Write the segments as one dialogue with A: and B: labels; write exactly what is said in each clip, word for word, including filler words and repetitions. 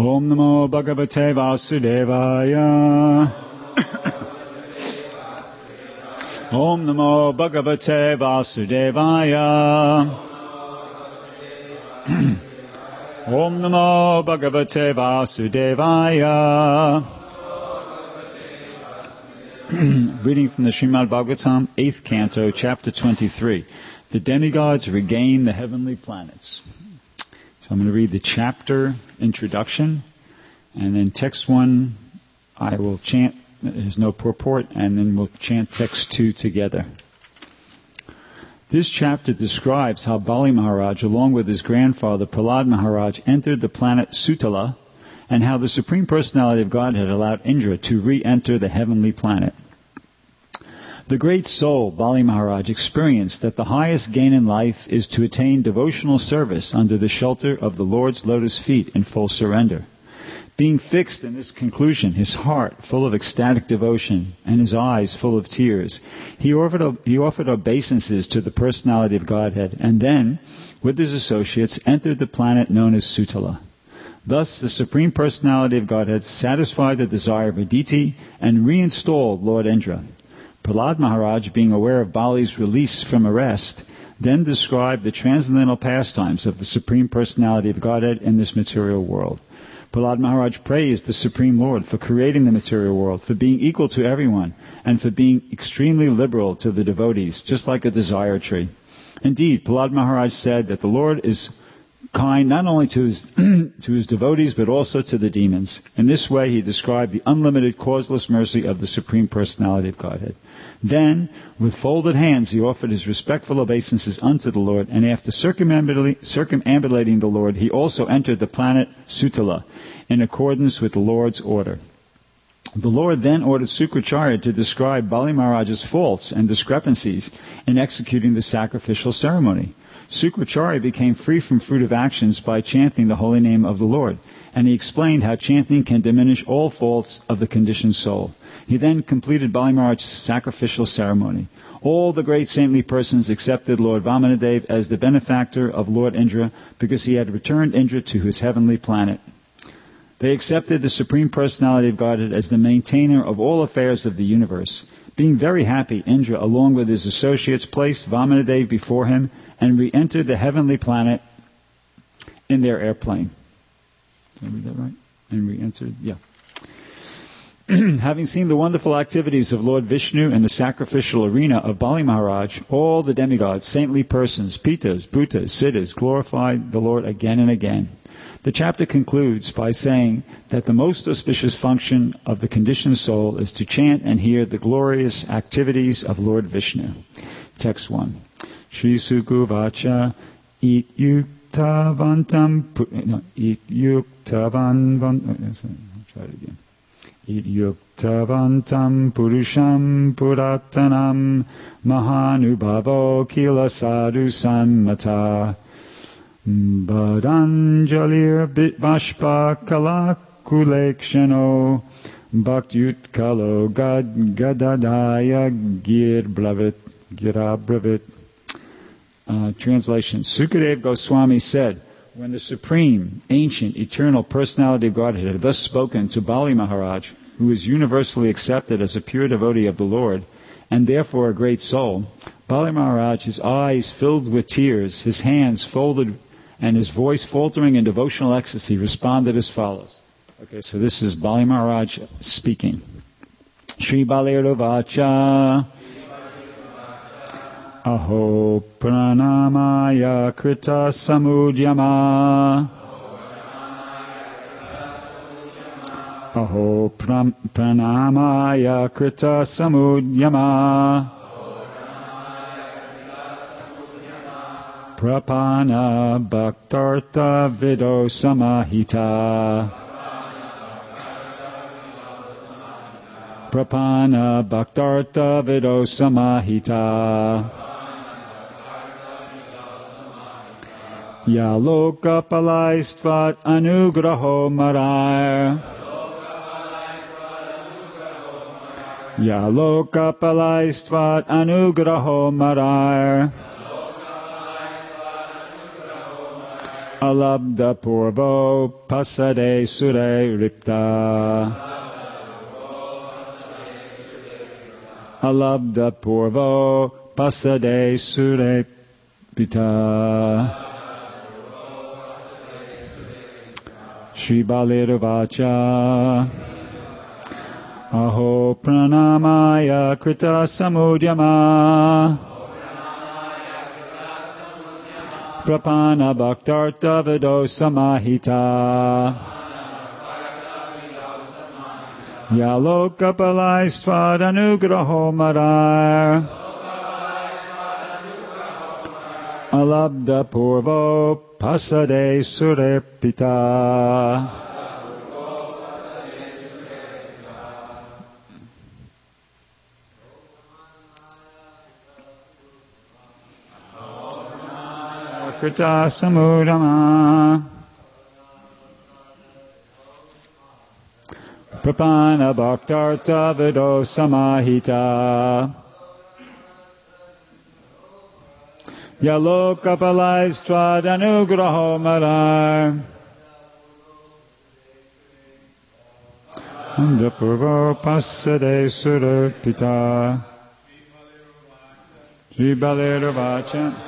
A: Om Namo Bhagavate Vasudevaya. Om Namo Bhagavate Vasudevaya. Om Namo Bhagavate Vasudevaya. Reading from the Srimad Bhagavatam, eighth Canto, Chapter twenty-three. The demigods regain the heavenly planets. So I'm going to read the chapter introduction, and then text one I will chant, there's no purport, and then we'll chant text two together. This chapter describes how Bali Maharaj, along with his grandfather Prahlad Maharaj, entered the planet Sutala, and how the Supreme Personality of Godhead allowed Indra to re-enter the heavenly planet. The great soul, Bali Maharaj, experienced that the highest gain in life is to attain devotional service under the shelter of the Lord's lotus feet in full surrender. Being fixed in this conclusion, his heart full of ecstatic devotion and his eyes full of tears, he offered, he offered obeisances to the Personality of Godhead, and then, with his associates, entered the planet known as Sutala. Thus, the Supreme Personality of Godhead satisfied the desire of Aditi and reinstalled Lord Indra. Prahlad Maharaj, being aware of Bali's release from arrest, then described the transcendental pastimes of the Supreme Personality of Godhead in this material world. Prahlad Maharaj praised the Supreme Lord for creating the material world, for being equal to everyone, and for being extremely liberal to the devotees, just like a desire tree. Indeed, Prahlad Maharaj said that the Lord is kind not only to his, to his devotees, but also to the demons. In this way, he described the unlimited causeless mercy of the Supreme Personality of Godhead. Then, with folded hands, he offered his respectful obeisances unto the Lord, and after circumambulating the Lord, he also entered the planet Sutala, in accordance with the Lord's order. The Lord then ordered Sukracharya to describe Bali Maharaj's faults and discrepancies in executing the sacrificial ceremony. Sukracharya became free from fruitive actions by chanting the holy name of the Lord, and he explained how chanting can diminish all faults of the conditioned soul. He then completed Bali Maharaj's sacrificial ceremony. All the great saintly persons accepted Lord Vamanadev as the benefactor of Lord Indra because he had returned Indra to his heavenly planet. They accepted the Supreme Personality of Godhead as the maintainer of all affairs of the universe. Being very happy, Indra, along with his associates, placed Vamanadev before him and re-entered the heavenly planet in their airplane. Did I read that right? And re-entered, yeah. Having seen the wonderful activities of Lord Vishnu in the sacrificial arena of Bali Maharaj, all the demigods, saintly persons, Pitas, Bhutas, Siddhas, glorified the Lord again and again. The chapter concludes by saying that the most auspicious function of the conditioned soul is to chant and hear the glorious activities of Lord Vishnu. Text one. Shri Sukuvacha it yuktavantam no, it yuktavan I'll try it again. It yuktavantam purusham puratanam mahanubhavo kila sadhu sammata Badanjalir Bashpa Kalakulekshano Bhaktyutkalo Gad Gadadaya Gir Bravit Gira Bravit. Uh, translation. Sukadev Goswami said, when the Supreme, Ancient, Eternal Personality of Godhead had thus spoken to Bali Maharaj, who is universally accepted as a pure devotee of the Lord, and therefore a great soul, Bali Maharaj, his eyes filled with tears, his hands folded, and his voice faltering in devotional ecstasy, responded as follows. Okay, so this is Bali Maharaj speaking. Shri Baliravacha Aho Pranamaya Krita Samudyama Aho Pranamaya Krita Samudyama Prapana Bhaktartha Vido Samahita Prapana Bhaktartha Vido Samahita Yaloka Palaistvat Anugraho Marar Yaloka Palaistvat Anugraho Marar Alabdha purvo pasade sure ripta. Alabdha purvo pasade sure pita. Shri Balirvacha Aho pranamaya krita samudyama Prapana bhaktarta vido samahita Yaloka palai svadanugraho marar Alabdha purvo pasade surepita. Krita samudama Prapana bhaktarta vido samahita Yaloka palai svadanugraho marar Alabdha purvo pasade surepita. Shri Balirvacha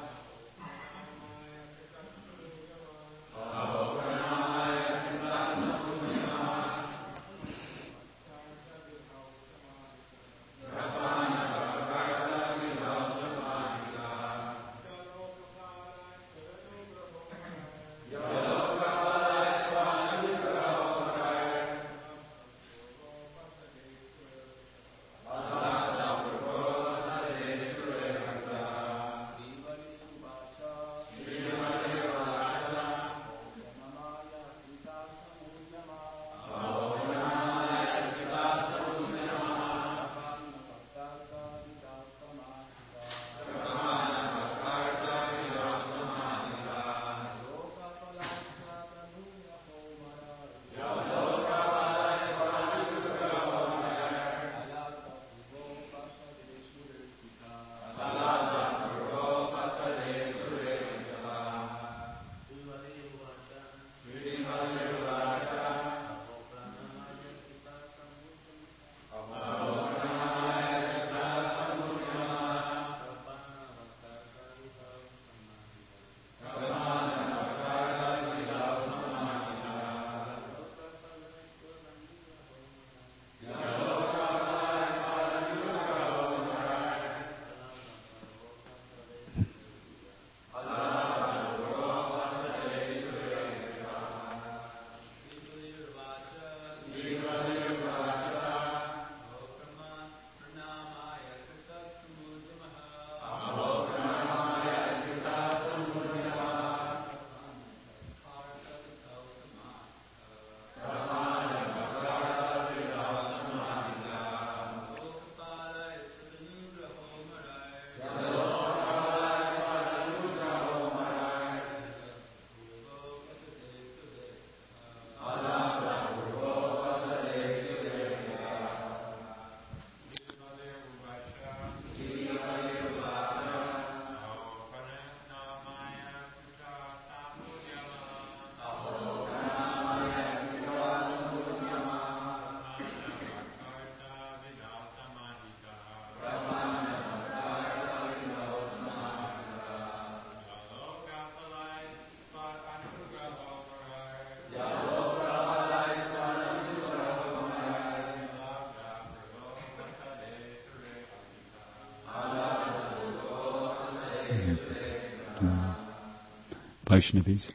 A: Vaishnavis.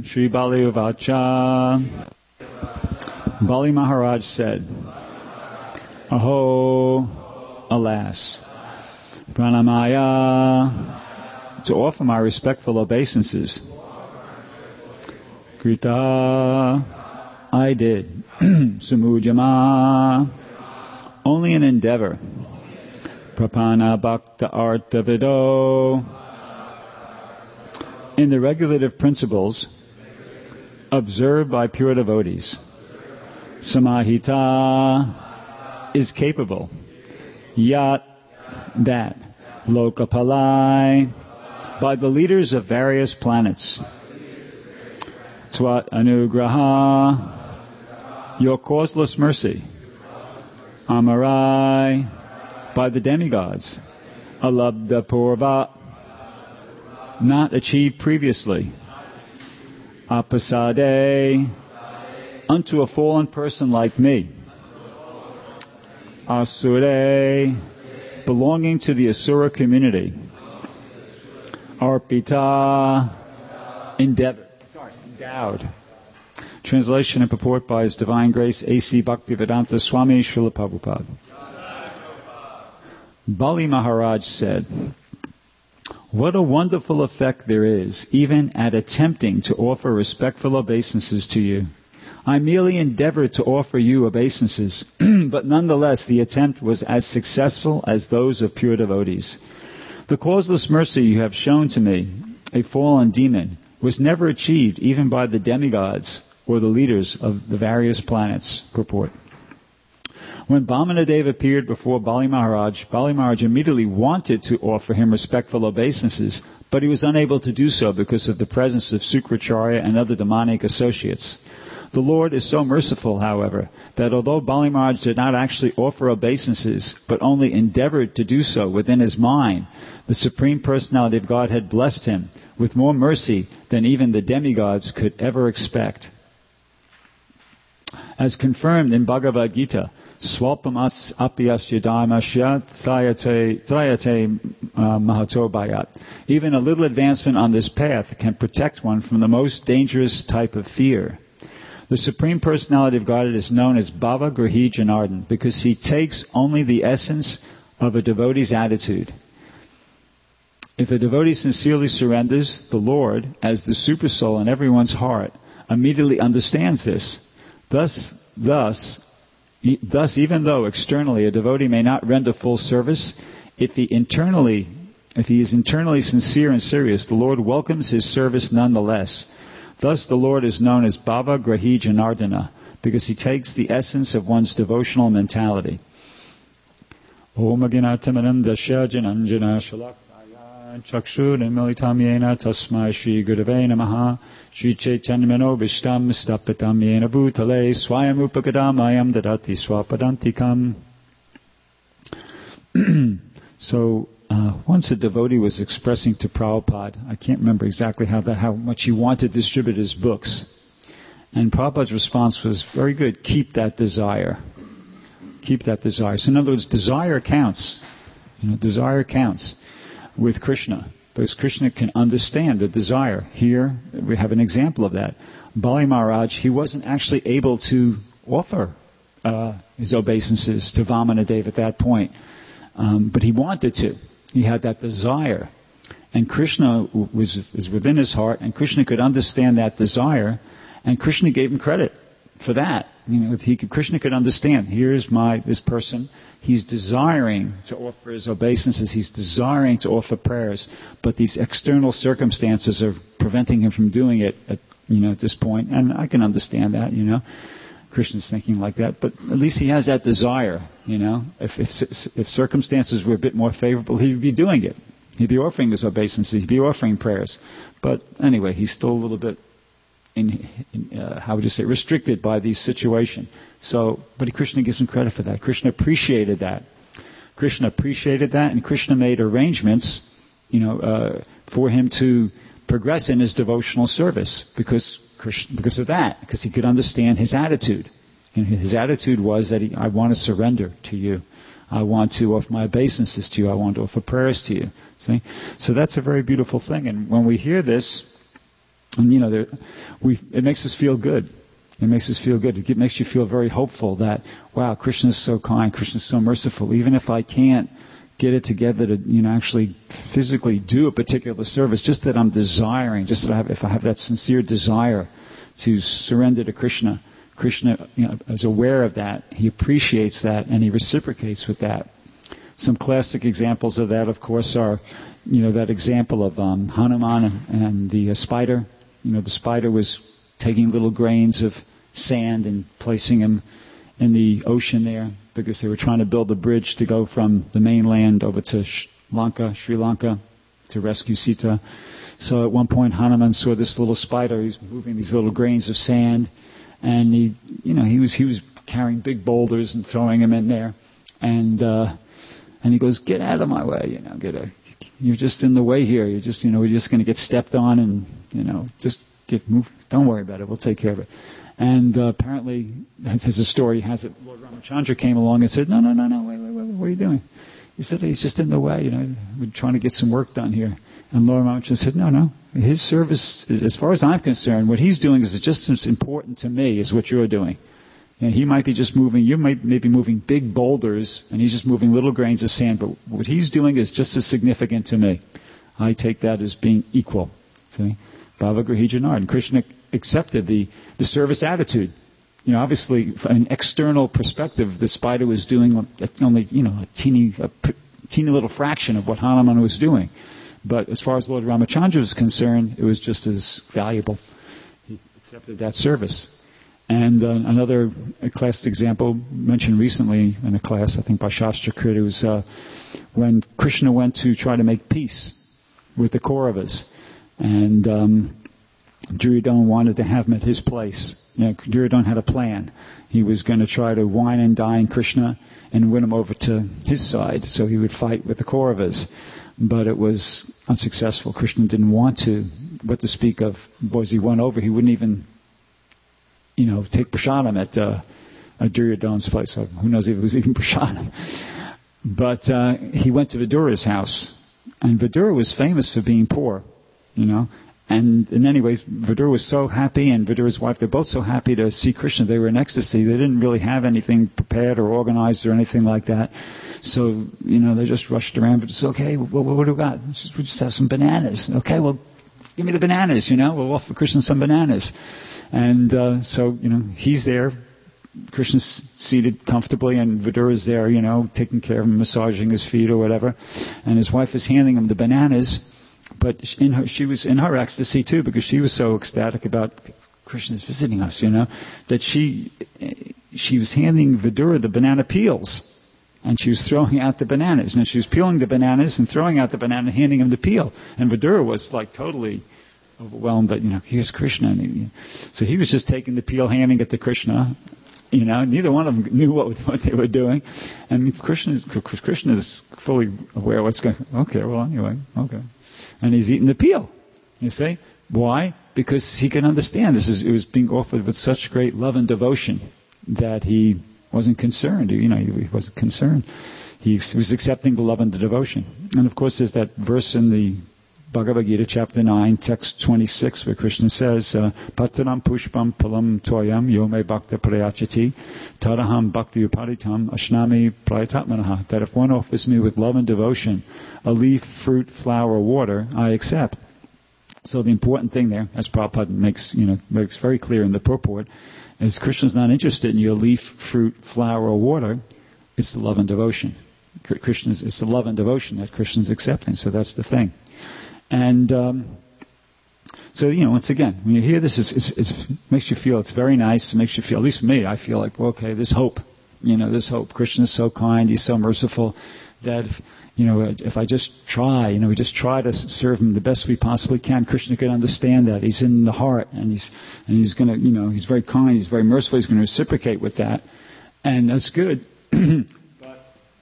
A: Shri Bali Uvacha. Bali Maharaj said, Aho, alas, Pranamaya, to offer my respectful obeisances. Krita, I did. Sumujama, only an endeavor. Prapana Bhakta Artha Vido, in the regulative principles observed by pure devotees. Samahita is capable. Yat, that. Lokapalai, by the leaders of various planets. Twat Anugraha, your causeless mercy. Amarai, by the demigods. Alabdha Purva, not achieved previously. Apasade, unto a fallen person like me. Asure, belonging to the Asura community. Arpita, endeavor, sorry, endowed. Translation and purport by His Divine Grace A C Bhaktivedanta Swami Srila Prabhupada. Bali Maharaj said, what a wonderful effect there is, even at attempting to offer respectful obeisances to you. I merely endeavored to offer you obeisances, but nonetheless the attempt was as successful as those of pure devotees. The causeless mercy you have shown to me, a fallen demon, was never achieved even by the demigods or the leaders of the various planets. Purport. When Vamanadev appeared before Bali Maharaj, Bali Maharaj immediately wanted to offer him respectful obeisances, but he was unable to do so because of the presence of Sukracharya and other demonic associates. The Lord is so merciful, however, that although Bali Maharaj did not actually offer obeisances, but only endeavored to do so within his mind, the Supreme Personality of Godhead blessed him with more mercy than even the demigods could ever expect. As confirmed in Bhagavad Gita, Swalpam as apyasya dharmasya thrayate thrayate mahato bhayat. Even a little advancement on this path can protect one from the most dangerous type of fear. The Supreme Personality of Godhead is known as Bhava Grahi Janardhan because He takes only the essence of a devotee's attitude. If a devotee sincerely surrenders, the Lord, as the Supersoul in everyone's heart, immediately understands this. Thus, thus, e- thus, even though externally a devotee may not render full service, if he internally, if he is internally sincere and serious, the Lord welcomes his service nonetheless. Thus, the Lord is known as Bhava Grahi Janardhana because He takes the essence of one's devotional mentality. Om Aginatamandasya Jananjana Shalakaya Chakshurmilitamyena Tasmai Shri Gurave Namaha Shri Chaitanyamano Vishtam Stapitam Yena Bhutale Swayam Upakadamayam Dadati Swapadantikam. So, Uh, once a devotee was expressing to Prabhupada, I can't remember exactly how that, how much he wanted to distribute his books. And Prabhupada's response was very good. Keep that desire. Keep that desire. So in other words, desire counts. You know, desire counts with Krishna. Because Krishna can understand the desire. Here, we have an example of that. Bali Maharaj, he wasn't actually able to offer uh, his obeisances to Vamanadev at that point. Um, but he wanted to. He had that desire. And Krishna was, was within his heart, and Krishna could understand that desire, and Krishna gave him credit for that. You know, if he could, Krishna could understand, here's my, this person, he's desiring to offer his obeisances, he's desiring to offer prayers, but these external circumstances are preventing him from doing it at, you know, at this point, and I can understand that, you know. Krishna's thinking like that, but at least he has that desire, you know. If, if if circumstances were a bit more favorable, he'd be doing it. He'd be offering his obeisances. He'd be offering prayers. But anyway, he's still a little bit, in, in uh, how would you say, restricted by the situation. So, but Krishna gives him credit for that. Krishna appreciated that. Krishna appreciated that, and Krishna made arrangements, you know, uh, for him to progress in his devotional service because. Because of that, because he could understand his attitude. And his attitude was that he, I want to surrender to you. I want to offer my obeisances to you. I want to offer prayers to you. See? So that's a very beautiful thing. And when we hear this, And, you know, there, we, it makes us feel good. It makes us feel good. It makes you feel very hopeful that, wow, Krishna is so kind, Krishna is so merciful. Even if I can't get it together to, you know, actually physically do a particular service, just that I'm desiring, just that I have, if I have that sincere desire to surrender to Krishna, Krishna, you know, is aware of that. He appreciates that, and he reciprocates with that. Some classic examples of that, of course, are, you know, that example of um, Hanuman and, and the uh, spider. You know, the spider was taking little grains of sand and placing them in the ocean there because they were trying to build a bridge to go from the mainland over to Sri Lanka, Sri Lanka, to rescue Sita. So at one point, Hanuman saw this little spider. He was moving these little grains of sand, and he, you know, he was he was carrying big boulders and throwing them in there, and uh, and he goes, "Get out of my way, you know, get a, you're just in the way here. You're just, you know, we're just going to get stepped on, and you know, just get move. Don't worry about it. We'll take care of it." And uh, apparently, as the story has it, Lord Ramachandra came along and said, "No, no, no, no, wait, wait, wait, what are you doing?" He said, "He's just in the way, you know, we're trying to get some work done here." And Lord Ramachandra said, "No, no, his service, is, as far as I'm concerned, what he's doing is just as important to me as what you're doing. And he might be just moving, you might maybe moving big boulders, and he's just moving little grains of sand, but what he's doing is just as significant to me. I take that as being equal." See? Bhava Grahi Janard. And Krishna accepted the, the service attitude. You know, obviously, from an external perspective, the spider was doing only, you know, a teeny, a teeny little fraction of what Hanuman was doing. But as far as Lord Ramachandra was concerned, it was just as valuable. He accepted that service. And uh, another a classic example mentioned recently in a class, I think by Shastra Krita, was uh, when Krishna went to try to make peace with the Kauravas. And um, Duryodhana wanted to have him at his place. You know, Duryodhana had a plan. He was going to try to wine and dine Krishna and win him over to his side so he would fight with the Kauravas. But it was unsuccessful. Krishna didn't want to. What to speak of, was he won over, he wouldn't even, you know, take prasadam at, uh, at Duryodhana's place. So who knows if it was even prasadam. But uh, he went to Vidura's house. And Vidura was famous for being poor, you know. And in many ways, Vidura was so happy, and Vidura's wife, they're both so happy to see Krishna. They were in ecstasy. They didn't really have anything prepared or organized or anything like that. So, you know, they just rushed around. But it's okay, well, what do we got? We just have some bananas. Okay, well, give me the bananas, you know. We'll offer Krishna some bananas. And uh, so, you know, he's there. Krishna's seated comfortably, and Vidura's there, you know, taking care of him, massaging his feet or whatever. And his wife is handing him the bananas. But in her, she was in her ecstasy too, because she was so ecstatic about Krishna's visiting us, you know, that she she was handing Vidura the banana peels, and she was throwing out the bananas. And she was peeling the bananas and throwing out the banana, and handing him the peel. And Vidura was like totally overwhelmed that, you know, here's Krishna. And he, so he was just taking the peel, handing it to Krishna. You know, neither one of them knew what, what they were doing. And Krishna, Krishna is fully aware of what's going on. Okay, well, anyway, okay. And he's eating the peel. You see? Why? Because he can understand this is it was being offered with such great love and devotion that he wasn't concerned. You know, he wasn't concerned. He was accepting the love and the devotion. And of course, there's that verse in the Bhagavad Gita, chapter nine, text twenty-six, where Krishna says, Pataram pushpam palam toyam yome bhakta prayachati tadaham bhakti upaditam ashnami prayatatmanaha. That if one offers me with love and devotion a leaf, fruit, flower, or water, I accept. So the important thing there, as Prabhupada makes, you know, makes very clear in the purport, is Krishna's not interested in your leaf, fruit, flower, or water. It's the love and devotion. Krishna's, it's the love and devotion that Krishna's accepting. So that's the thing. And um, so, you know, once again, when you hear this, it's, it's, it's, it makes you feel, it's very nice. It makes you feel, at least for me, I feel like, well, okay, there's hope. You know, there's hope. Krishna's so kind. He's so merciful that, if, you know, if I just try, you know, we just try to serve him the best we possibly can, Krishna can understand that. He's in the heart, and he's and he's going to, you know, he's very kind. He's very merciful. He's going to reciprocate with that. And that's good. but,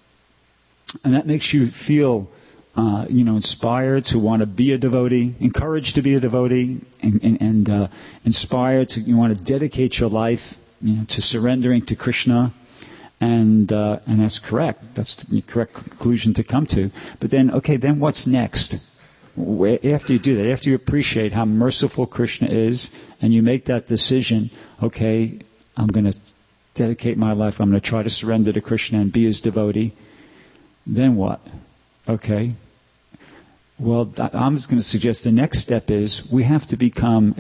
A: and that makes you feel... Uh, you know, inspired to want to be a devotee, encouraged to be a devotee, and, and, and uh, inspired to you want to dedicate your life, you know, to surrendering to Krishna, and uh, and that's correct. That's the correct conclusion to come to. But then, okay, then what's next? after you do that, after you appreciate how merciful Krishna is, and you make that decision, okay, I'm going to dedicate my life, I'm going to try to surrender to Krishna and be his devotee, then what? Okay. Well, I'm just going to suggest the next step is we have to become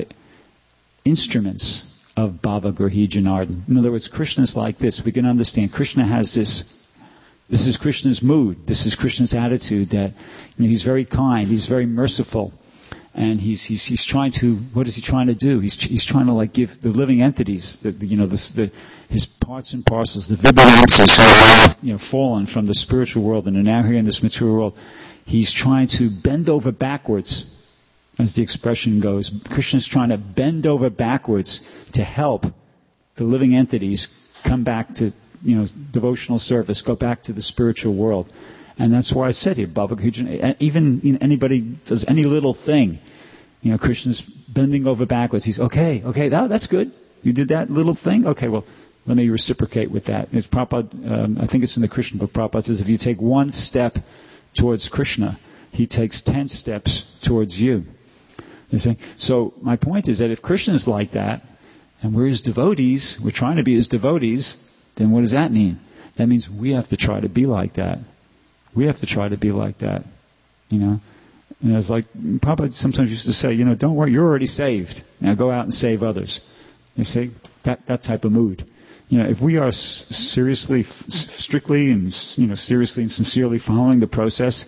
A: instruments of Bhava Grahi Janardana. In other words, Krishna's like this. We can understand Krishna has this, this is Krishna's mood, this is Krishna's attitude that, you know, he's very kind, he's very merciful, and he's he's he's trying to, what is he trying to do? He's he's trying to like give the living entities, the, you know, the, the his parts and parcels, the vibrances who have, you know, fallen from the spiritual world and are now here in this material world. He's trying to bend over backwards, as the expression goes. Krishna's trying to bend over backwards to help the living entities come back to, you know, devotional service, go back to the spiritual world. And that's why I said here, Bhava Grahi Janardana, even, you know, anybody does any little thing, you know, Krishna's bending over backwards. He's, okay, okay, that, that's good. You did that little thing? Okay, well, let me reciprocate with that. It's Prabhupada, um, I think it's in the Krishna book, Prabhupada says if you take one step towards Krishna, he takes ten steps towards you. You see? So my point is that if Krishna is like that, and we're his devotees, we're trying to be his devotees, then what does that mean? That means we have to try to be like that. We have to try to be like that. You know? And it's like, Prabhupada sometimes used to say, you know, don't worry, you're already saved. Now go out and save others. You see? That that type of mood. You know, if we are s- seriously, f- strictly and, you know, seriously and sincerely following the process,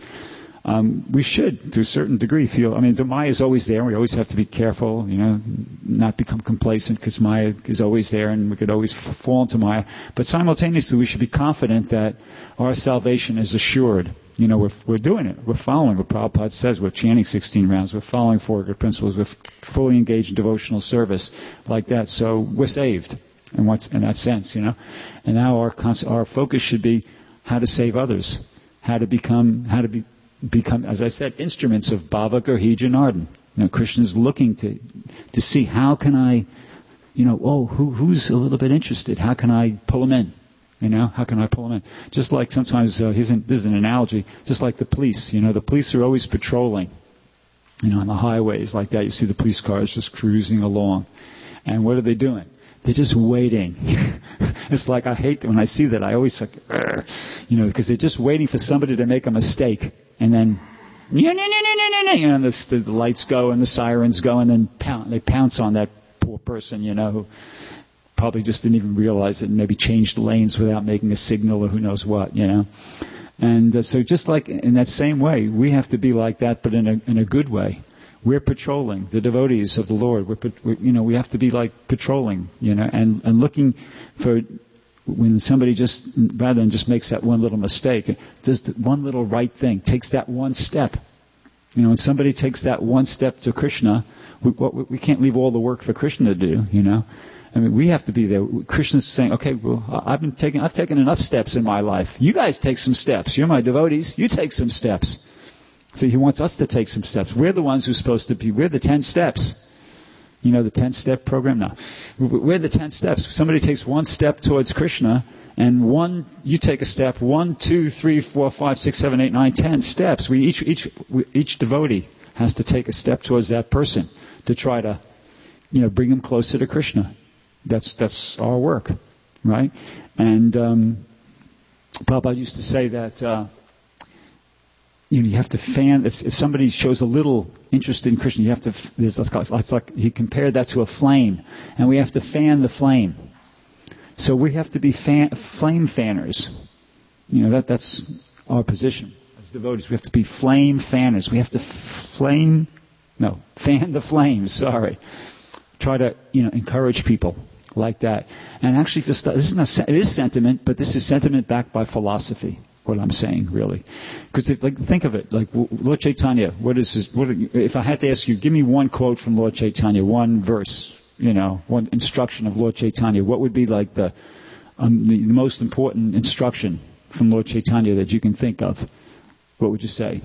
A: um, we should, to a certain degree, feel, I mean, the Maya is always there. We always have to be careful, you know, not become complacent because Maya is always there and we could always f- fall into Maya. But simultaneously, we should be confident that our salvation is assured. You know, we're, we're doing it. We're following what Prabhupada says. We're chanting sixteen rounds. We're following four good principles. We're f- fully engaged in devotional service like that. So we're saved. In, what's, in that sense, you know. And now our our focus should be how to save others, how to become, how to be, become, as I said, instruments of Bhava Grahi Janardana. You know, Krishna's looking to to see how can I, you know, oh, who who's a little bit interested? How can I pull them in? You know, how can I pull them in? Just like sometimes, uh, here's an, this is an analogy, just like the police. You know, the police are always patrolling, you know, on the highways like that. You see the police cars just cruising along. And what are they doing? They're just waiting. It's like I hate when I see that. I always like, you know, because they're just waiting for somebody to make a mistake, and then, you know, the, the lights go and the sirens go, and then pound, they pounce on that poor person, you know, who probably just didn't even realize it, and maybe changed lanes without making a signal or who knows what, you know. And uh, so, just like in that same way, we have to be like that, but in a in a good way. We're patrolling, the devotees of the Lord. We're, we're, you know, we have to be like patrolling, you know, and, and looking for when somebody just, rather than just makes that one little mistake, does the one little right thing, takes that one step. You know, when somebody takes that one step to Krishna, we, we can't leave all the work for Krishna to do, you know. I mean, we have to be there. Krishna's saying, okay, well, I've been taking, I've taken enough steps in my life. You guys take some steps. You're my devotees. You take some steps. So he wants us to take some steps. We're the ones who's supposed to be, we're the ten steps. You know the ten-step program? No. We're the ten steps. Somebody takes one step towards Krishna, and one, you take a step, one, two, three, four, five, six, seven, eight, nine, ten steps. We each, each, we, each devotee has to take a step towards that person to try to, you know, bring him closer to Krishna. That's, that's our work, right? And, um, Prabhupada used to say that, uh, You know, you have to fan. If, if somebody shows a little interest in Krishna, you have to. There's like, like he compared that to a flame, and we have to fan the flame. So we have to be fan, flame fanners. You know that that's our position as devotees. We have to be flame fanners. We have to flame, no, fan the flames. Sorry, try to you know encourage people like that. And actually, this is not. It is sentiment, but this is sentiment backed by philosophy. What I'm saying, really, because like think of it, like Lord Chaitanya. What is his, what? If I had to ask you, give me one quote from Lord Chaitanya, one verse, you know, one instruction of Lord Chaitanya. What would be like the um, the most important instruction from Lord Chaitanya that you can think of? What would you say?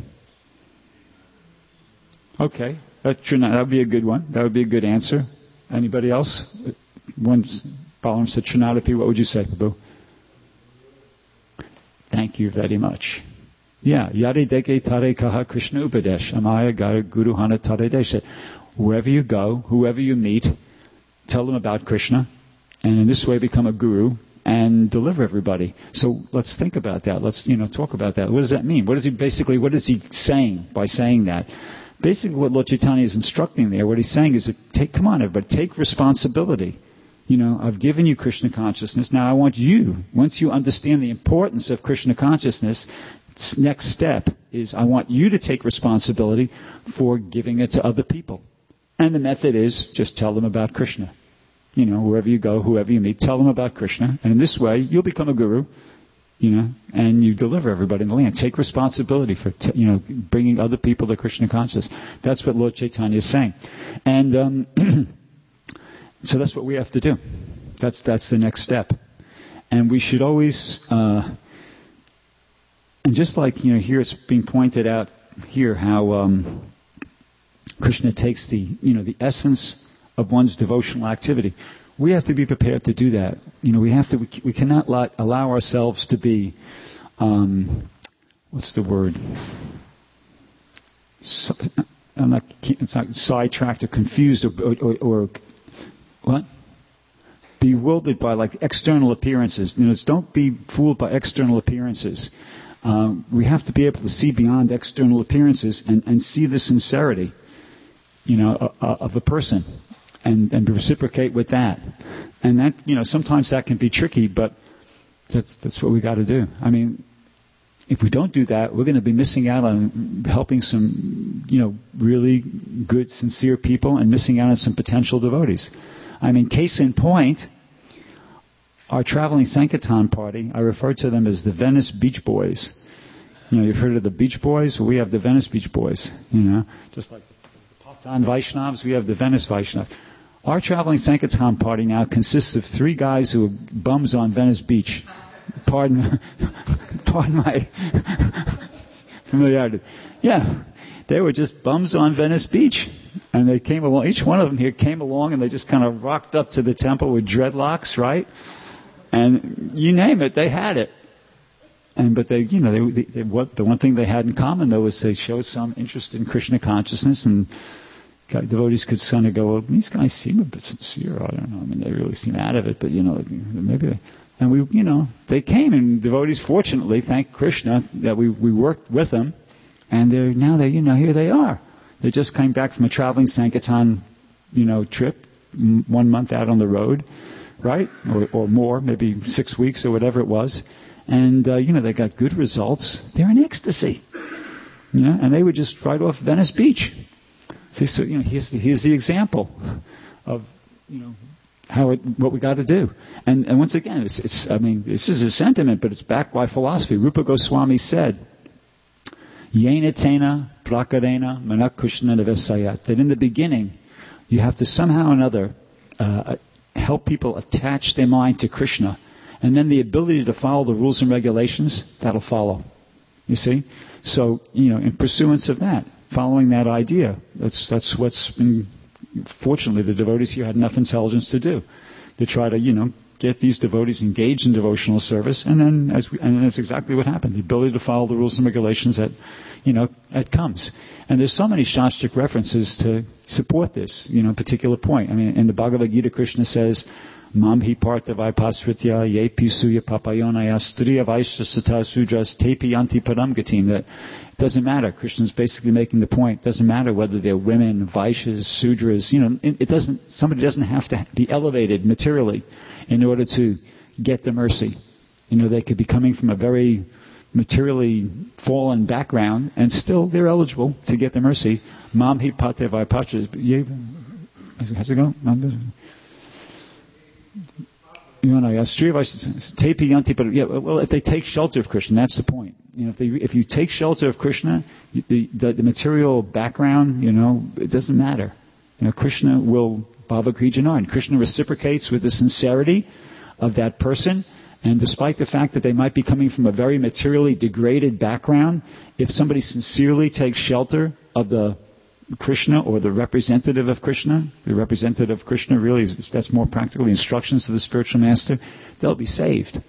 A: Okay, that would be a good one. That would be a good answer. Anybody else? One Balaram said Trinadapi. What would you say, Prabhu? Thank you very much. Yeah, Yadi Deke Tare Kaha Krishna Upadesh, Amaya Gara Guru Hana Tare Deshe. Wherever you go, whoever you meet, tell them about Krishna, and in this way become a guru and deliver everybody. So let's think about that. Let's, you know, talk about that. What does that mean? What is he basically, what is he saying by saying that? Basically what Lord Chaitanya is instructing there, what he's saying is, that take, come on everybody, take responsibility. You know, I've given you Krishna consciousness. Now I want you, once you understand the importance of Krishna consciousness, next step is I want you to take responsibility for giving it to other people. And the method is just tell them about Krishna. You know, wherever you go, whoever you meet, tell them about Krishna. And in this way, you'll become a guru, you know, and you deliver everybody in the land. Take responsibility for, t- you know, bringing other people to Krishna consciousness. That's what Lord Chaitanya is saying. And um, so that's what we have to do. That's that's the next step. And we should always, uh, and just like, you know, here it's being pointed out here how um, Krishna takes the, you know, the essence of one's devotional activity. We have to be prepared to do that. You know, we have to. We, we cannot let, allow ourselves to be, um, what's the word? So, I'm not. It's not sidetracked or confused or, or, or what? Bewildered by like external appearances. You know, don't be fooled by external appearances. Um, we have to be able to see beyond external appearances and, and see the sincerity, you know, uh, of a person. And, and reciprocate with that. And that, you know, sometimes that can be tricky, but that's that's what we got to do. I mean, if we don't do that, we're going to be missing out on helping some, you know, really good, sincere people and missing out on some potential devotees. I mean, case in point, our traveling Sankirtan party, I refer to them as the Venice Beach Boys. You know, you've heard of the Beach Boys? Well, we have the Venice Beach Boys, you know, just like the Bhaktan Vaishnavas, we have the Venice Vaishnavas. Our traveling Sankirtan party now consists of three guys who are bums on Venice Beach. Pardon, pardon my familiarity. Yeah, they were just bums on Venice Beach. And they came along, each one of them here came along and they just kind of rocked up to the temple with dreadlocks, right? And you name it, they had it. And but they, you know, they, they, what the one thing they had in common though was they showed some interest in Krishna consciousness, and devotees could kind of go, well, these guys seem a bit sincere. I don't know. I mean, they really seem out of it, but you know, maybe. They, and we, you know, they came, and devotees, fortunately, thank Krishna that we we worked with them, and they're now they, you know, here they are. They just came back from a traveling Sankirtan, you know, trip, m- one month out on the road, right, or or more, maybe six weeks or whatever it was, and uh, you know, they got good results. They're in ecstasy, you know, and they were just right off Venice Beach. See, so you know, here's the, here's the example of, you know, how it, what we got to do. And and once again, it's, it's I mean, this is a sentiment, but it's backed by philosophy. Rupa Goswami said, "Yena tena prakarena manakushna nevesayat." That in the beginning, you have to somehow or another uh, help people attach their mind to Krishna, and then the ability to follow the rules and regulations, that'll follow. You see, so you know, in pursuance of that. Following that idea. That's that's what's been, fortunately, the devotees here had enough intelligence to do. To try to, you know, get these devotees engaged in devotional service, and then as we, and that's exactly what happened. The ability to follow the rules and regulations that, you know, that comes. And there's so many Shastric references to support this, you know, particular point. I mean, in the Bhagavad Gita, Krishna says, Mam hi partha vaipasritya ye pisuya papayonaya striya vaishasata sudras tepi anti paramgatim. That it doesn't matter. Krishna's basically making the point. It doesn't matter whether they're women, vaishyas, sudras. You know, it, it doesn't. Somebody doesn't have to be elevated materially in order to get the mercy. You know, they could be coming from a very materially fallen background, and still they're eligible to get the mercy. Mam hi partha vaipasritya. How's it go? You know, yeah, well, if they take shelter of Krishna, that's the point. You know, if they, if you take shelter of Krishna, the, the, the material background, you know, it doesn't matter. You know, Krishna will bhava-krijanan. Krishna reciprocates with the sincerity of that person, and despite the fact that they might be coming from a very materially degraded background, if somebody sincerely takes shelter of the Krishna or the representative of Krishna, the representative of Krishna really, is, that's more practical, the instructions of the spiritual master, they'll be saved.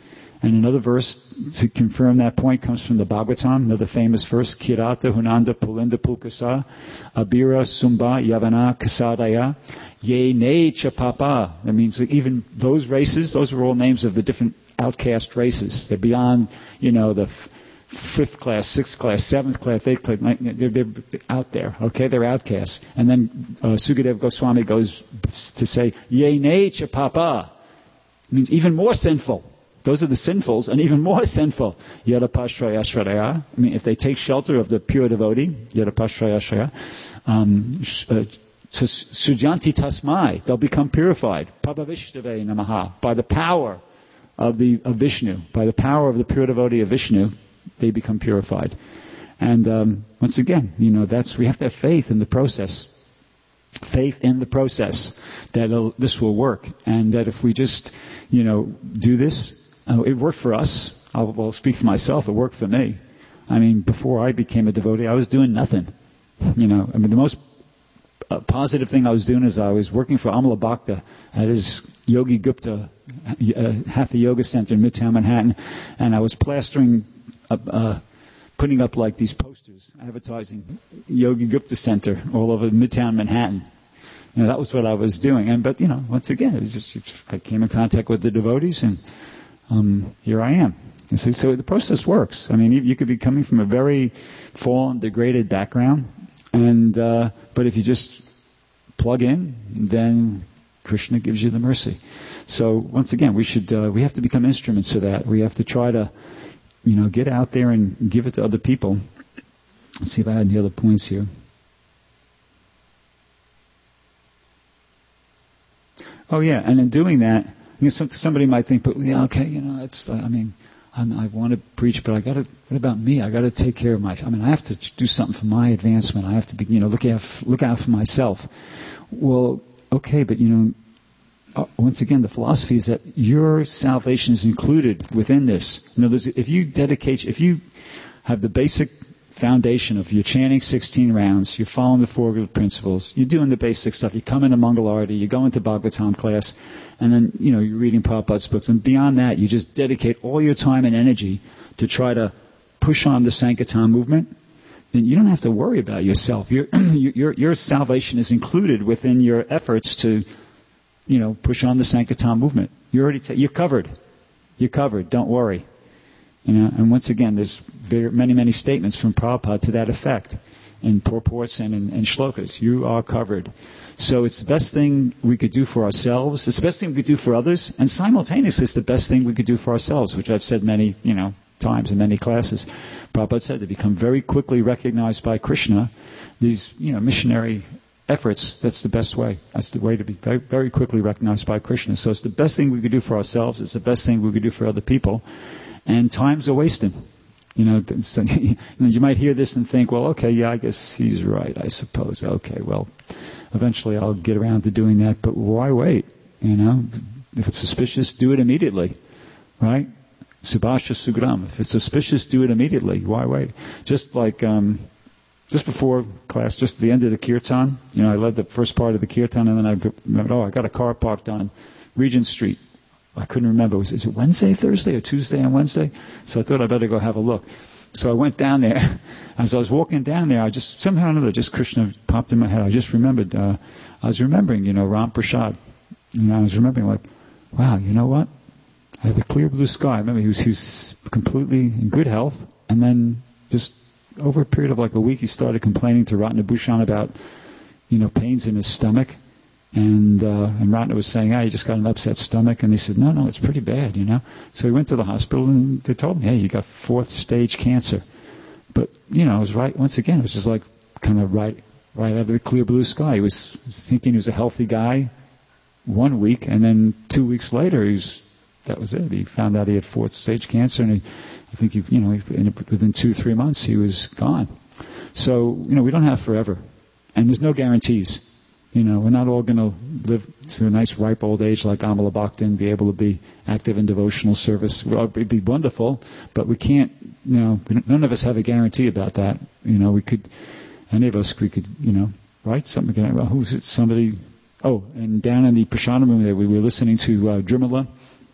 A: And another verse to confirm that point comes from the Bhagavatam, another famous verse, Kirata Hunanda Pulinda Pulkasa, Abira Sumba Yavana Kasadaya, Ye Ne Chapapa. That means that even those races, those are all names of the different outcast races. They're beyond, you know, the f- fifth class, sixth class, seventh class, eighth class. They're, they're out there, okay? They're outcasts. And then uh, Sukadeva Goswami goes to say, Ye Ne Chapapa. It means even more sinful. Those are the sinfuls, and even more sinful. Yadapashraya Shraya. I mean, if they take shelter of the pure devotee, Yadapashraya Shraya, um, uh, Sujanti Tasmai, they'll become purified. Prabhavishtave Namaha. By the power of the of Vishnu, by the power of the pure devotee of Vishnu, they become purified. And um, once again, you know, that's we have to have faith in the process. Faith in the process that this will work, and that if we just, you know, do this. Uh, it worked for us. I'll, I'll speak for myself. It worked for me. I mean, before I became a devotee, I was doing nothing. You know, I mean, the most uh, positive thing I was doing is I was working for Amala Bhakta at his Yogi Gupta uh, Hatha Yoga Center in Midtown Manhattan, and I was plastering up, uh, putting up like these posters advertising Yogi Gupta Center all over Midtown Manhattan. You know, that was what I was doing. And but you know, once again, it was just I came in contact with the devotees and. Um, here I am. You see, so the process works. I mean, you, you could be coming from a very fallen, degraded background, and uh, but if you just plug in, then Krishna gives you the mercy. So once again, we should uh, we have to become instruments of that. We have to try to, you know, get out there and give it to other people. Let's see if I had any other points here. Oh yeah, and in doing that. You know, somebody might think, but yeah, okay, you know, it's. I mean, I'm, I want to preach, but I got to. What about me? I got to take care of my. I mean, I have to do something for my advancement. I have to be, you know, look out, look out for myself. Well, okay, but you know, uh, once again, the philosophy is that your salvation is included within this. In other words, if you dedicate, if you have the basic foundation of you're chanting sixteen rounds, you're following the four good principles, you're doing the basic stuff, you come into Mangalarti, you go into Bhagavatam class, and then, you know, you're reading Prabhupada's books, and beyond that, you just dedicate all your time and energy to try to push on the Sankirtan movement, then you don't have to worry about yourself. Your, your, your salvation is included within your efforts to, you know, push on the Sankirtan movement. You're already, t- you're covered. You're covered. Don't worry. You know, and once again, there's very, many, many statements from Prabhupada to that effect in purports and in, in shlokas. You are covered. So it's the best thing we could do for ourselves. It's the best thing we could do for others. And simultaneously, it's the best thing we could do for ourselves, which I've said many, you know, times in many classes. Prabhupada said to become very quickly recognized by Krishna. These, you know, missionary efforts, that's the best way. That's the way to be very, very quickly recognized by Krishna. So it's the best thing we could do for ourselves. It's the best thing we could do for other people. And times are wasted. You know, you might hear this and think, well, okay, yeah, I guess he's right, I suppose. Okay, well, eventually I'll get around to doing that, but why wait? You know, if it's suspicious, do it immediately, right? Subhasha Sugram. If it's suspicious, do it immediately. Why wait? Just like, um, just before class, just at the end of the kirtan, you know, I led the first part of the kirtan, and then I remembered, oh, I got a car parked on Regent Street. I couldn't remember. Was, is it Wednesday, Thursday, or Tuesday and Wednesday? So I thought I'd better go have a look. So I went down there. As I was walking down there, I just, somehow or another, just Krishna popped in my head. I just remembered, uh, I was remembering, you know, Ram Prasad. You know, I was remembering like, wow, you know what? I have a clear blue sky. I remember he was, he was completely in good health. And then just over a period of like a week, he started complaining to Ratnabhushan about, you know, pains in his stomach. And uh, and Ratna was saying, ah, you just got an upset stomach. And they said, no, no, it's pretty bad, you know. So he went to the hospital and they told me, hey, you got fourth stage cancer. But, you know, it was right, once again, it was just like kind of right right out of the clear blue sky. He was thinking he was a healthy guy one week, and then two weeks later, he was, that was it. He found out he had fourth stage cancer, and he, I think, he, you know, within two, three months, he was gone. So, you know, we don't have forever. And there's no guarantees. You know, we're not all going to live to a nice ripe old age like Amala Bhakta and be able to be active in devotional service. Well, it'd be wonderful, but we can't, you know, none of us have a guarantee about that. You know, we could, any of us, we could, you know, write something. Well, who's it? Somebody, oh, and down in the Prasadam room there, we were listening to uh, Drimala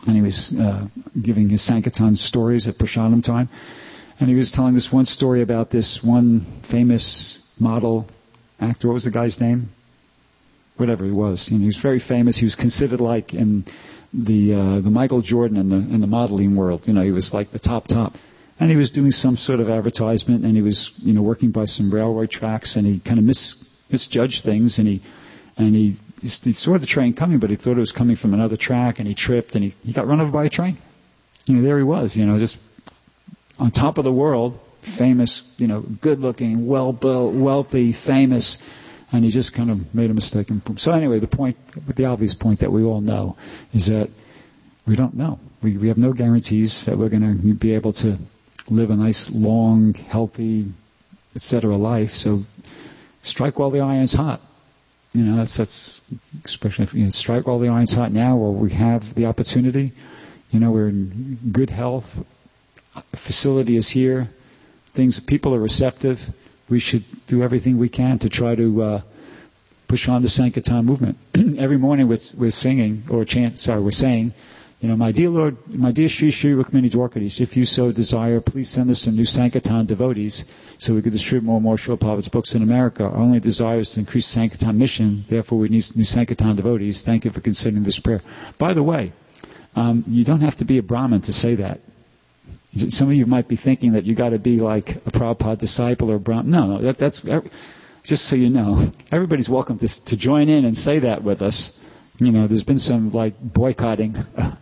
A: and he was uh, giving his Sankirtan stories at Prasadam time. And he was telling this one story about this one famous model actor. What was the guy's name? Whatever he was. You know, he was very famous. He was considered like in the uh, the Michael Jordan in the in the modeling world. You know, he was like the top top. And he was doing some sort of advertisement, and he was, you know, working by some railroad tracks, and he kind of mis, misjudged things, and he and he, he saw the train coming, but he thought it was coming from another track, and he tripped, and he, he got run over by a train. You know, there he was, you know, just on top of the world, famous, you know, good-looking, well-built, wealthy, famous, and he just kind of made a mistake. And boom. So anyway, the point, the obvious point that we all know is that we don't know. We we have no guarantees that we're going to be able to live a nice, long, healthy, et cetera life. So strike while the iron's hot. You know, that's that's expression. You know, strike while the iron's hot now, while we have the opportunity. You know, we're in good health. Facility is here. Things, people are receptive. We should do everything we can to try to uh, push on the Sankirtan movement. Every morning we're, we're singing, or chant, sorry, we're saying, you know, my dear Lord, my dear Sri Sri Rukmini Dwarkadis, if you so desire, please send us some new Sankirtan devotees so we could distribute more and more Srila Prabhupada's books in America. Our only desire is to increase Sankirtan mission. Therefore, we need new Sankirtan devotees. Thank you for considering this prayer. By the way, um, you don't have to be a Brahmin to say that. Some of you might be thinking that you got to be like a Prabhupada disciple or Brahmin. No, no, that, that's just so you know. Everybody's welcome to, to join in and say that with us. You know, there's been some like boycotting,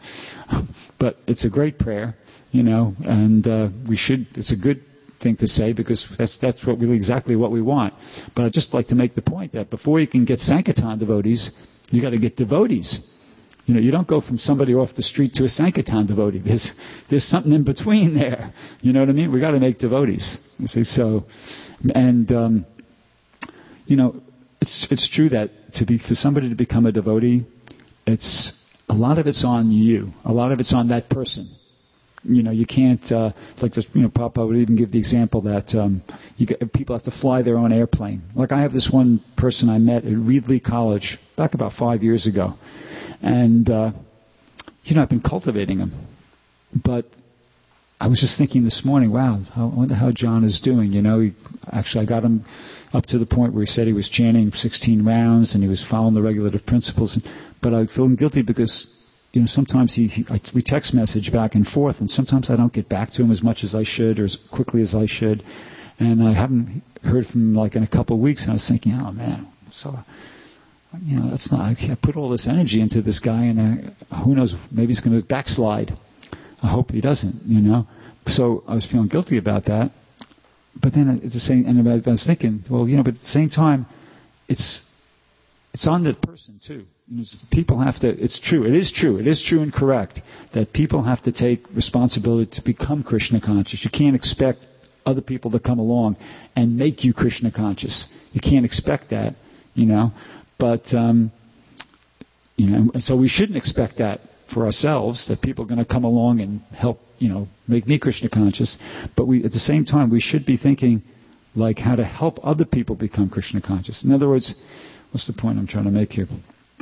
A: but it's a great prayer, you know, and uh, we should. It's a good thing to say because that's that's what really exactly what we want. But I'd just like to make the point that before you can get Sankirtan devotees, you got to get devotees. You know, you don't go from somebody off the street to a Sankirtan devotee. There's there's something in between there. You know what I mean? We got to make devotees. You see, so, and um, you know. It's it's true that to be for somebody to become a devotee, it's a lot of it's on you. A lot of it's on that person. You know, you can't uh, like this. You know, Papa would even give the example that um, you get, people have to fly their own airplane. Like I have this one person I met at Reedley College back about five years ago, and uh, you know I've been cultivating him, but I was just thinking this morning, wow, I wonder how John is doing. You know, he, actually I got him up to the point where he said he was chanting sixteen rounds and he was following the regulative principles. And, but I feel guilty because, you know, sometimes he, he I, we text message back and forth, and sometimes I don't get back to him as much as I should or as quickly as I should. And I haven't heard from him like in a couple of weeks. And I was thinking, oh man, so you know, that's not. I put all this energy into this guy, and uh, who knows? Maybe he's going to backslide. I hope he doesn't. You know. So I was feeling guilty about that. But then at the same, and I was thinking, well, you know, but at the same time, it's it's on the person too. You know, people have to. It's true. It is true. It is true and correct that people have to take responsibility to become Krishna conscious. You can't expect other people to come along and make you Krishna conscious. You can't expect that. You know, but um, you know, so we shouldn't expect that for ourselves, that people are going to come along and help, you know, make me Krishna conscious. But we, at the same time, we should be thinking like how to help other people become Krishna conscious. In other words, what's the point I'm trying to make here?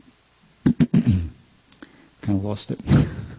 A: Kind of lost it.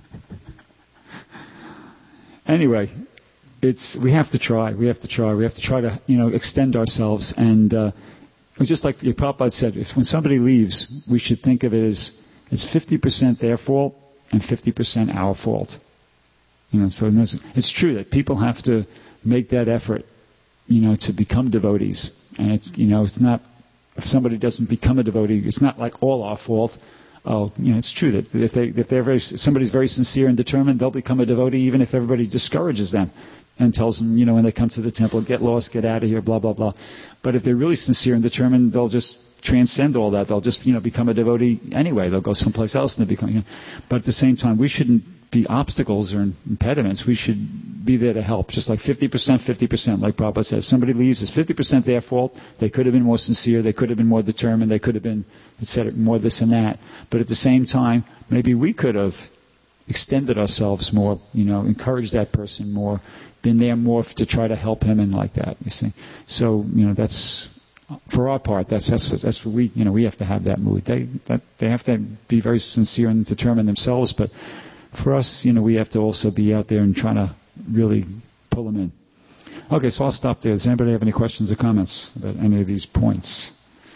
A: Anyway, it's we have to try. We have to try. We have to try to, you know, extend ourselves. And uh, just like your Prabhupada said, if when somebody leaves, we should think of it as it's fifty percent their fault and fifty percent our fault. You know, so it's true that people have to make that effort, you know, to become devotees. And it's, you know, it's not, if somebody doesn't become a devotee, it's not like all our fault. Oh, you know, it's true that if they, if they're very, if somebody's very sincere and determined, they'll become a devotee even if everybody discourages them and tells them, you know, when they come to the temple, get lost, get out of here, blah, blah, blah. But if they're really sincere and determined, they'll just transcend all that. They'll just, you know, become a devotee anyway. They'll go someplace else and they become, you know. But at the same time, we shouldn't be obstacles or impediments. We should be there to help. Just like fifty percent, fifty percent, like Prabhupada said. If somebody leaves, it's fifty percent their fault. They could have been more sincere. They could have been more determined. They could have been, et cetera, more this and that. But at the same time, maybe we could have extended ourselves more, you know, encouraged that person more, been there more to try to help him and like that, you see. So, you know, that's, for our part, that's that's that's what we, you know, we have to have that mood. They that, they have to be very sincere and determined themselves, but for us, you know, we have to also be out there and try to really pull them in. Okay, so I'll stop there. Does anybody have any questions or comments about any of these points?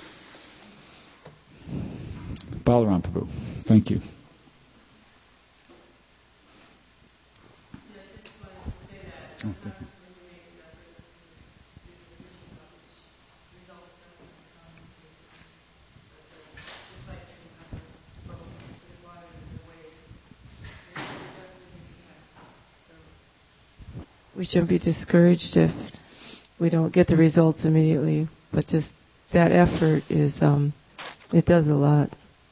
A: Balaram Prabhu, thank you. Oh, thank you.
B: We shouldn't be discouraged if we don't get the results immediately, but just that effort is, um, it does a lot.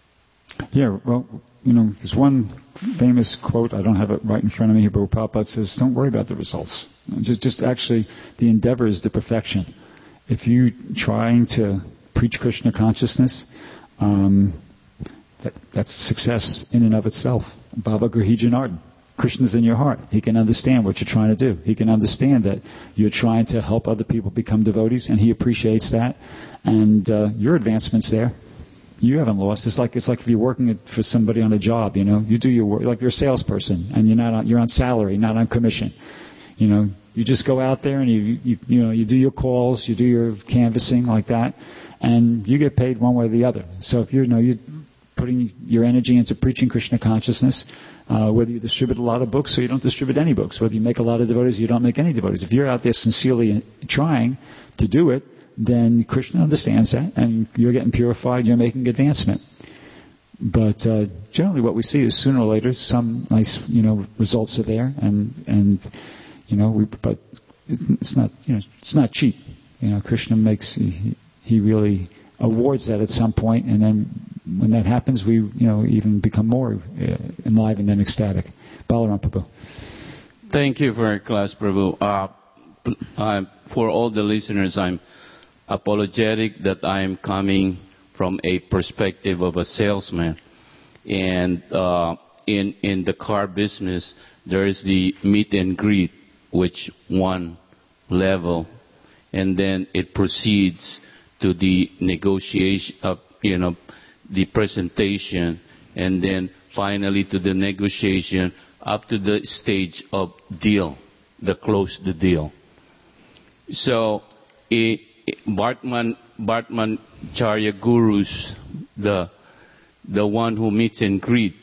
A: Yeah, well, you know, there's one famous quote, I don't have it right in front of me here, but Prabhupada says, don't worry about the results. Just, just actually, the endeavor is the perfection. If you're trying to preach Krishna consciousness, um, that, that's success in and of itself. Bhava Grahi Janardana. Krishna's in your heart. He can understand what you're trying to do. He can understand that you're trying to help other people become devotees, and he appreciates that. And uh, your advancement's there. You haven't lost. It's like it's like if you're working for somebody on a job. You know, you do your work like you're a salesperson, and you're not on, you're on salary, not on commission. You know, you just go out there and you you you know you do your calls, you do your canvassing like that, and you get paid one way or the other. So if you know you're putting your energy into preaching Krishna consciousness. Uh, whether you distribute a lot of books or you don't distribute any books, whether you make a lot of devotees or you don't make any devotees. If you're out there sincerely trying to do it, then Krishna understands that, and you're getting purified, you're making advancement. But uh, generally what we see is sooner or later some nice, you know, results are there, and, and you know, we, but it's not, you know, it's not cheap. You know, Krishna makes, he, he really awards that at some point, and then when that happens, we, you know, even become more uh, enlivened and ecstatic. Balaram Prabhu.
C: Thank you for your class, Prabhu. Uh, uh, for all the listeners, I'm apologetic that I am coming from a perspective of a salesman. And uh, in in the car business, there is the meet and greet, which one level, and then it proceeds to the negotiation, of, you know, the presentation, and then finally to the negotiation up to the stage of deal, the close the deal. So, eh, Bartman, Bartman Charya Gurus, the the one who meets and greet,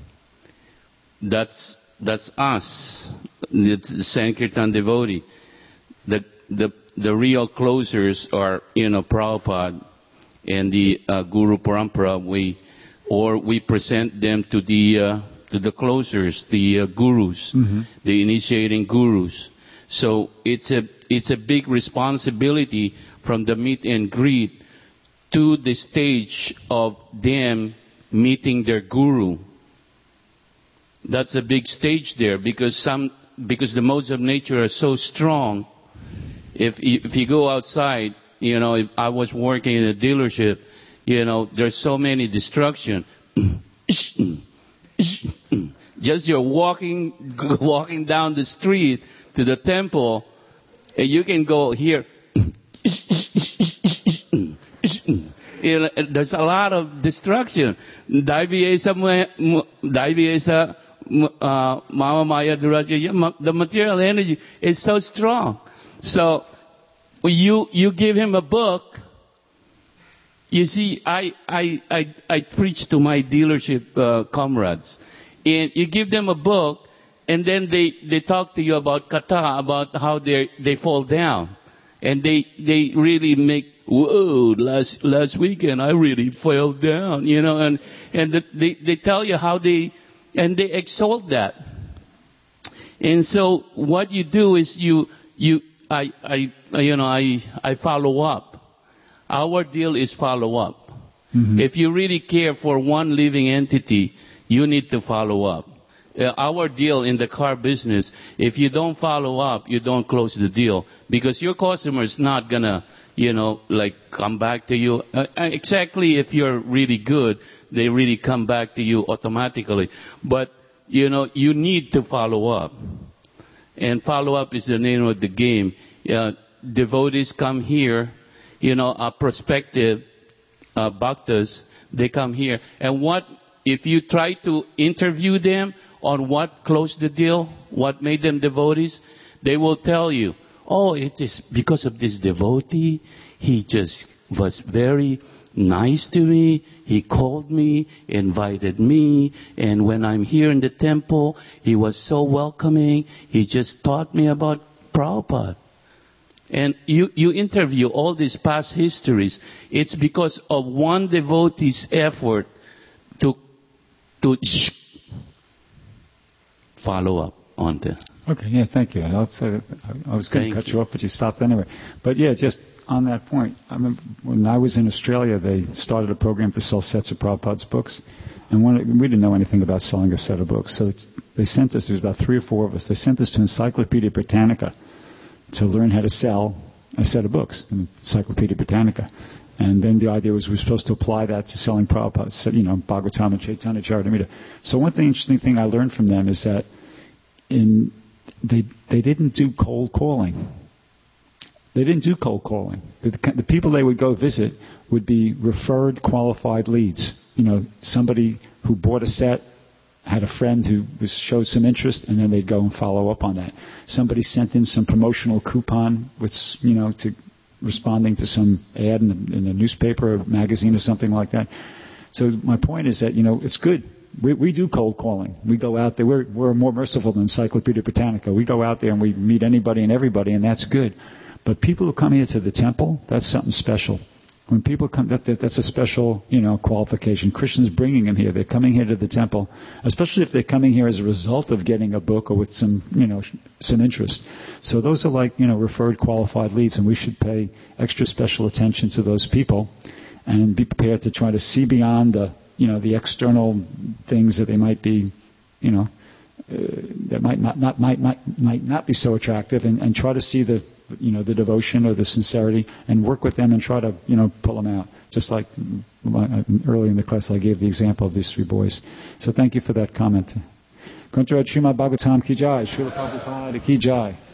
C: that's that's us, the Sankirtan devotee. The the the real closers are, you know, Prabhupada and the uh, Guru Parampara. We or we present them to the uh, to the closers, the uh, gurus, mm-hmm. the initiating gurus. So it's a it's a big responsibility from the meet and greet to the stage of them meeting their guru. That's a big stage there, because some because the modes of nature are so strong. If if you go outside, you know, if I was working in a dealership, you know, there's so many destruction. Just you're walking walking down the street to the temple, and you can go here. You know, there's a lot of destruction. Mama Maya Duraja, the material energy is so strong. So you you give him a book. You see, I I I, I preach to my dealership uh, comrades, and you give them a book, and then they, they talk to you about kata, about how they they fall down, and they they really make, whoa, last last weekend I really fell down, you know, and and the, they they tell you how they and they exalt that. And so what you do is you you I, I, you know, I, I follow up. Our deal is follow up. Mm-hmm. If you really care for one living entity, you need to follow up. Uh, our deal in the car business, if you don't follow up, you don't close the deal, because your customer is not gonna, you know, like come back to you. Uh, exactly, if you're really good, they really come back to you automatically. But you know, you need to follow up. And follow-up is the name of the game. Uh, devotees come here, you know, a prospective uh, bhaktas, they come here. And what, if you try to interview them on what closed the deal, what made them devotees, they will tell you, oh, it is because of this devotee. He just was very nice to me. He called me, invited me, and when I'm here in the temple, he was so welcoming. He just taught me about Prabhupada. And you, you interview all these past histories. It's because of one devotee's effort to to follow up on the...
A: Okay, yeah, thank you. I'll say that I was going to cut you. you off, but you stopped anyway. But yeah, just on that point, I remember when I was in Australia, they started a program to sell sets of Prabhupada's books. And one, we didn't know anything about selling a set of books. So it's, they sent us, there was about three or four of us, they sent us to Encyclopedia Britannica to learn how to sell a set of books, Encyclopedia Britannica. And then the idea was we were supposed to apply that to selling Prabhupada, you know, Bhagavatam and Chaitanya Charitamrita. So one thing, interesting thing I learned from them is that in they they didn't do cold calling. They didn't do cold calling. The, the people they would go visit would be referred qualified leads. You know, somebody who bought a set, had a friend who was, showed some interest, and then they'd go and follow up on that. Somebody sent in some promotional coupon with, you know, to responding to some ad in a, in a newspaper or magazine or something like that. So my point is that, you know, it's good. We, we do cold calling. We go out there. We're, we're more merciful than Encyclopedia Britannica. We go out there and we meet anybody and everybody, and that's good. But people who come here to the temple, that's something special. When people come, that, that, that's a special, you know, qualification. Krishna's bringing them here. They're coming here to the temple, especially if they're coming here as a result of getting a book or with some, you know, some interest. So those are like, you know, referred qualified leads, and we should pay extra special attention to those people and be prepared to try to see beyond the, you know, the external things that they might be, you know, uh, that might not, not might, might might not be so attractive, and, and try to see the, you know, the devotion or the sincerity, and work with them and try to, you know, pull them out. Just like early in the class, I gave the example of these three boys. So thank you for that comment. Gruntaraj Srimad Bhagavatam ki jai, Srila Prabhupada ki jai.